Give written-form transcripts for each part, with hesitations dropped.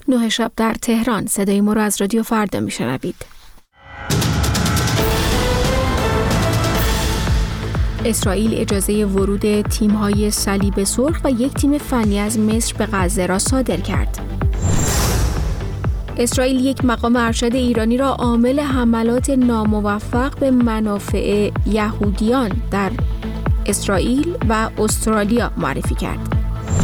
9 شب در تهران. صدای ما را از رادیو فردا میشنوید. اسرائیل اجازه ورود تیم‌های صلیب سرخ و یک تیم فنی از مصر به غزه را صادر کرد. اسرائیل یک مقام ارشد ایرانی را عامل حملات ناموفق به منافع یهودیان در اسرائیل و استرالیا معرفی کرد.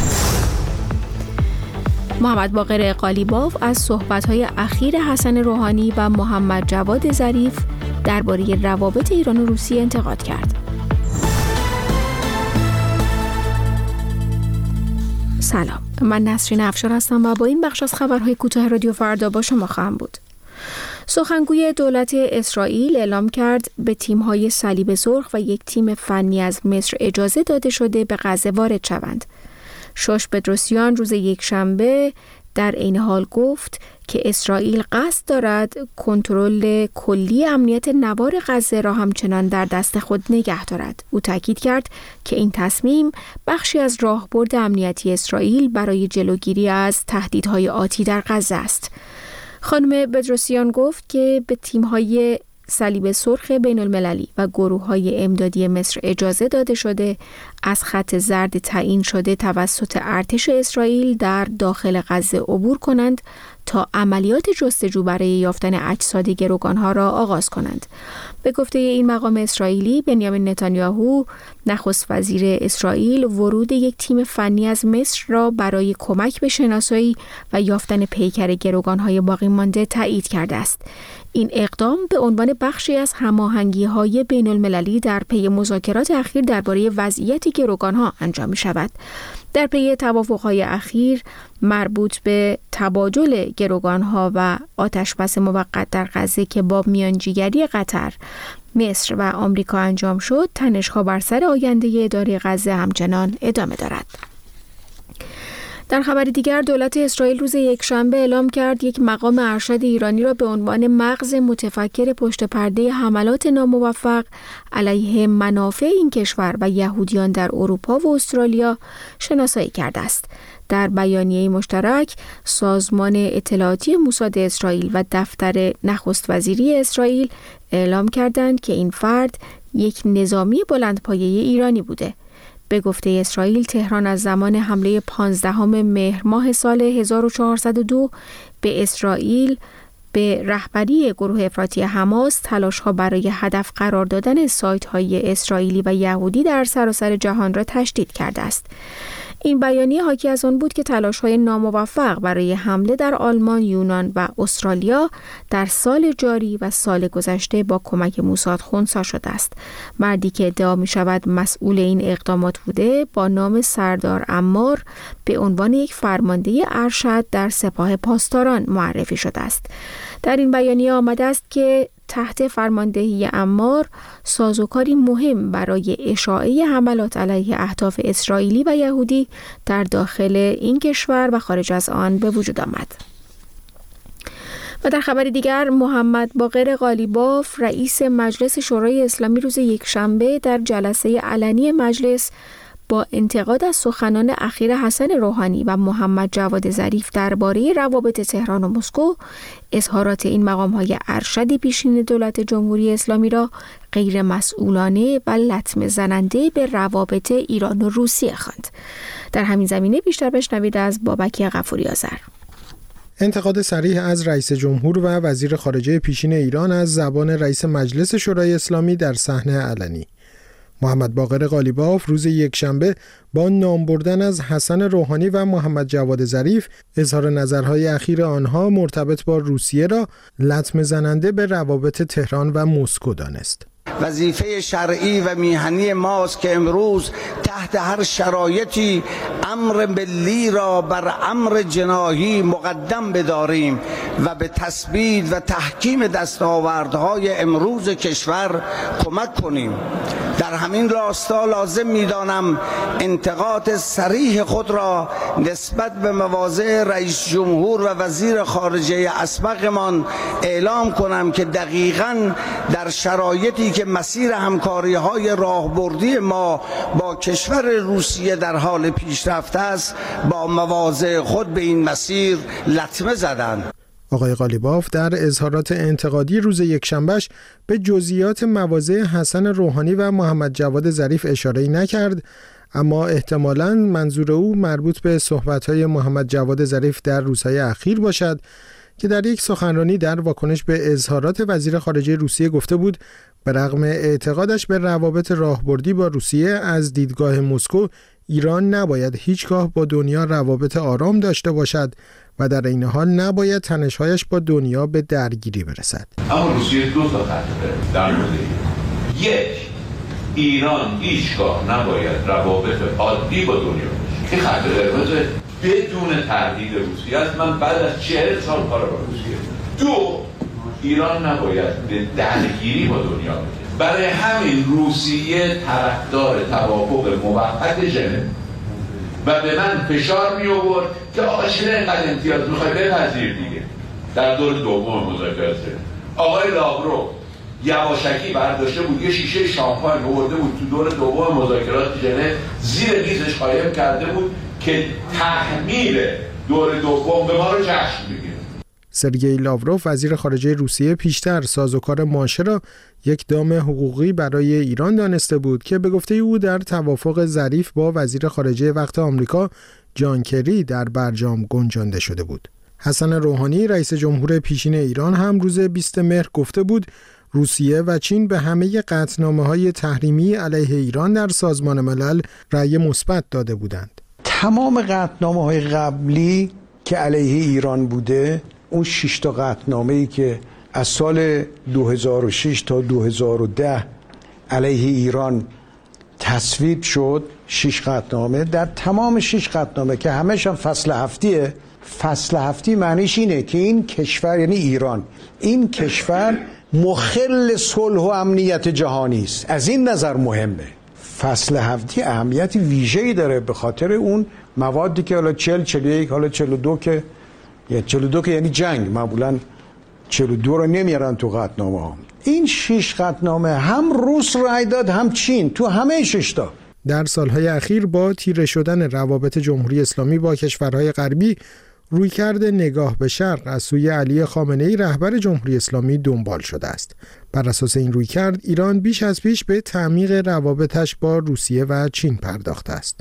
محمد باقر قالیباف از صحبت‌های اخیر حسن روحانی و محمد جواد ظریف درباره روابط ایران و روسیه انتقاد کرد. سلام، من نسرین افشار هستم و با این بخش از خبرهای کوتاه رادیو فردا با شما خواهم بود. سخنگوی دولت اسرائیل اعلام کرد به تیم‌های صلیب سرخ و یک تیم فنی از مصر اجازه داده شده به غزه وارد شوند. شوش پدروسیان روز یکشنبه در این حال گفت که اسرائیل قصد دارد کنترل کلی امنیت نوار غزه را همچنان در دست خود نگه دارد. او تاکید کرد که این تصمیم بخشی از راهبرد امنیتی اسرائیل برای جلوگیری از تهدیدهای آتی در غزه است. خانم پدروسیان گفت که به تیم‌های صلیب سرخ بین المللی و گروه‌های امدادی مصر اجازه داده شده از خط زرد تعیین شده توسط ارتش اسرائیل در داخل غزه عبور کنند تا عملیات جستجو برای یافتن اجساد گروگانها را آغاز کنند. به گفته این مقام اسرائیلی، بنیامین نتانیاهو نخست وزیر اسرائیل ورود یک تیم فنی از مصر را برای کمک به شناسایی و یافتن پیکر گروگانهای باقی مانده تایید کرده است. این اقدام به عنوان بخشی از هماهنگی‌های بین المللی در پی مذاکرات اخیر درباره وضعیت گروگانها انجام می‌شود. در پی توافق‌های اخیر مربوط به تبادل گروگانها و آتشبس موقت در غزه که با میانجیگری قطر، مصر و آمریکا انجام شد، تنش‌ها بر سر آینده اداره غزه همچنان ادامه دارد. در خبر دیگر، دولت اسرائیل روز یکشنبه اعلام کرد یک مقام ارشد ایرانی را به عنوان مغز متفکر پشت پرده حملات ناموفق علیه منافع این کشور و یهودیان در اروپا و استرالیا شناسایی کرده است. در بیانیه مشترک، سازمان اطلاعاتی موساد اسرائیل و دفتر نخست وزیری اسرائیل اعلام کردند که این فرد یک نظامی بلندپایه ایرانی بوده. به گفته اسرائیل، تهران از زمان حمله 15 مهر ماه سال 1402 به اسرائیل به رهبری گروه افراطی حماس تلاش‌ها برای هدف قرار دادن سایت‌های اسرائیلی و یهودی در سراسر جهان را تشدید کرده است. این بیانیه حاکی از آن بود که تلاش‌های ناموفق برای حمله در آلمان، یونان و استرالیا در سال جاری و سال گذشته با کمک موساد خنثی شده است. مردی که ادعا می‌شود مسئول این اقدامات بوده با نام سردار عمار به عنوان یک فرمانده ارشد در سپاه پاسداران معرفی شده است. در این بیانیه آمده است که تحت فرماندهی عمار سازوکاری مهم برای اشاعه حملات علیه اهداف اسرائیلی و یهودی در داخل این کشور و خارج از آن به وجود آمد. و در خبر دیگر، محمد باقر قالیباف رئیس مجلس شورای اسلامی روز یکشنبه در جلسه علنی مجلس با انتقاد از سخنان اخیر حسن روحانی و محمد جواد ظریف درباره روابط تهران و مسکو، اظهارات این مقام‌های ارشد پیشین دولت جمهوری اسلامی را غیر مسئولانه و لطمه زننده به روابط ایران و روسیه خواند. در همین زمینه بیشتر بشنوید از بابک غفوری آذر. انتقاد صریح از رئیس جمهور و وزیر خارجه پیشین ایران از زبان رئیس مجلس شورای اسلامی در صحنه علنی. محمد باقر قالیباف روز یکشنبه با نام بردن از حسن روحانی و محمد جواد ظریف اظهار نظرهای اخیر آنها مرتبط با روسیه را لطمه زننده به روابط تهران و مسکو دانست. وظیفه شرعی و میهنی ماست که امروز تحت هر شرایطی امر ملی را بر امر جناحی مقدم بداریم و به تثبیت و تحکیم دستاوردهای امروز کشور کمک کنیم. در همین راستا لازم می‌دانم انتقاد صریح خود را نسبت به مواضع رئیس جمهور و وزیر خارجه اسبقمان اعلام کنم که دقیقاً در شرایطی که مسیر همکاری‌های راهبردی ما با کشور روسیه در حال پیشرفت است، با مواضع خود به این مسیر لطمه زدند. آقای قالیباف در اظهارات انتقادی روز یکشنبهش به جزئیات مواضع حسن روحانی و محمد جواد ظریف اشاره‌ای نکرد، اما احتمالاً منظور او مربوط به صحبت‌های محمد جواد ظریف در روزهای اخیر باشد که در یک سخنرانی در واکنش به اظهارات وزیر خارجه روسیه گفته بود به رغم اعتقادش به روابط راهبردی با روسیه از دیدگاه مسکو، ایران نباید هیچگاه با دنیا روابط آرام داشته باشد و در این حال نباید تنش‌هایش با دنیا به درگیری برسد. اما روسیه دو تا خط در مورد یک، ایران هیچگاه نباید روابط عادی با دنیا باشه. این خط قرمز بدون تردید روسیه است. من بعد از 40 سال کار با روسیه. دو، ایران نباید به درگیری با دنیا بشه. برای همین روسیه طرفدار توافق موقت ژنو و به من فشار می آورد که آقا چرا اینقدر امتیاز میخوای بپذیر دیگه. در دور دوم مذاکرات آقای لاوروف یواشکی برداشته بود یه شیشه شامپاین آورده بود تو دور دوم مذاکرات ژنو، زیر میزش قایم کرده بود که تحمیل دور دوم به ما رو جشن بگیره. سرگئی لاوروف وزیر خارجه روسیه پیشتر سازوکار مانشه را یک دام حقوقی برای ایران دانسته بود که به گفته او در توافق ظریف با وزیر خارجه وقت آمریکا جان کری در برجام گنجانده شده بود. حسن روحانی رئیس جمهور پیشین ایران هم روز 20 مهر گفته بود روسیه و چین به همه قطعنامه‌های تحریمی علیه ایران در سازمان ملل رأی مثبت داده بودند. تمام قطعنامه‌های قبلی که علیه ایران بوده، اون 6 تا قطعنامه‌ای که از سال 2006 تا 2010 علیه ایران تصویب شد، 6 قطعنامه، در تمام 6 قطعنامه که همش هم فصل هفتیه، فصل هفتی معنیش اینه که این کشور، یعنی ایران، این کشور مخل صلح و امنیت جهانی است. از این نظر مهمه. فصل هفتی اهمیت ویژه‌ای داره به خاطر اون موادی که حالا 40 41 حالا 42 که 42 که یعنی جنگ، معمولا 42 رو نمیارن تو قطعنامه ها. این 6 قطعنامه هم روس رای داد هم چین، تو همه 6 تا. در سالهای اخیر با تیره شدن روابط جمهوری اسلامی با کشورهای غربی، رویکرد نگاه به شرق از سوی علی خامنه‌ای رهبر جمهوری اسلامی دنبال شده است. بر اساس این رویکرد ایران بیش از پیش به تعمیق روابطش با روسیه و چین پرداخته است.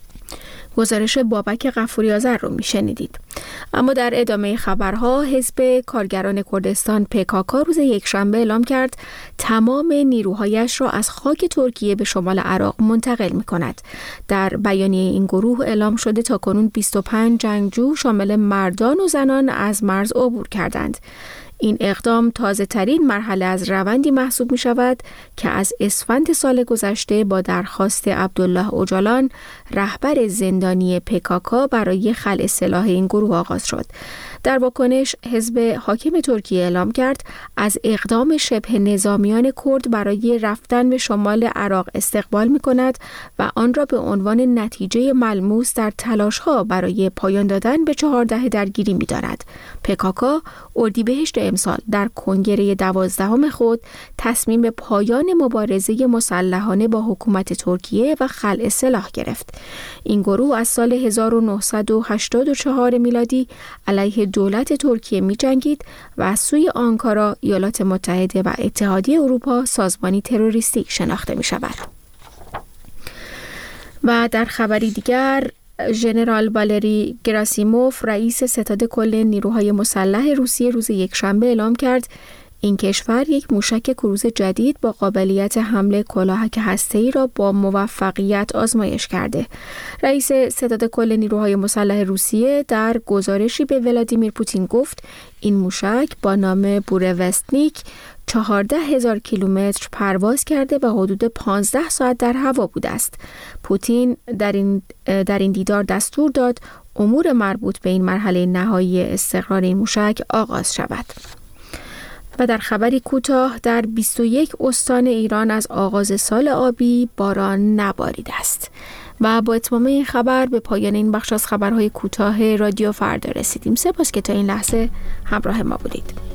گزارش بابک غفوری آذر رو میشنیدید. اما در ادامه خبرها، حزب کارگران کردستان PKK روز یکشنبه اعلام کرد تمام نیروهایش را از خاک ترکیه به شمال عراق منتقل می کند. در بیانیه این گروه اعلام شده تاکنون 25 جنگجو شامل مردان و زنان از مرز عبور کردند. این اقدام تازه ترین مرحله از روندی محسوب می شود که از اسفند سال گذشته با درخواست عبدالله اوجالان رهبر زندانی PKK برای خلع سلاح این گروه آغاز شد. در واکنش حزب حاکم ترکیه اعلام کرد از اقدام شبه نظامیان کرد برای رفتن به شمال عراق استقبال می کند و آن را به عنوان نتیجه ملموس در تلاش‌ها برای پایان دادن به 14 درگیری می داند. PKK اردیبهشت امسال در کنگره 12 خود تصمیم به پایان مبارزه مسلحانه با حکومت ترکیه و خلع سلاح گرفت. این گروه از سال 1984 میلادی علیه دولت ترکیه می جنگید و از سوی آنکارا، ایالات متحده و اتحادیه اروپا سازمانی تروریستی شناخته می شود. و در خبری دیگر، ژنرال والری گراسیموف رئیس ستاد کل نیروهای مسلح روسیه روز یکشنبه اعلام کرد این کشور یک موشک کروز جدید با قابلیت حمل کلاهک هسته‌ای را با موفقیت آزمایش کرده. رئیس ستاد کل نیروهای مسلح روسیه در گزارشی به ولادیمیر پوتین گفت این موشک با نام بورونستنیک 14,000 کیلومتر پرواز کرده و حدود 15 ساعت در هوا بوده است. پوتین در این دیدار دستور داد امور مربوط به این مرحله نهایی استقرار این موشک آغاز شود. و در خبری کوتاه، در 21 استان ایران از آغاز سال آبی باران نباریده است. و با اتمام این خبر به پایان این بخش از خبرهای کوتاه رادیو فردا رسیدیم. سپاس که تا این لحظه همراه ما بودید.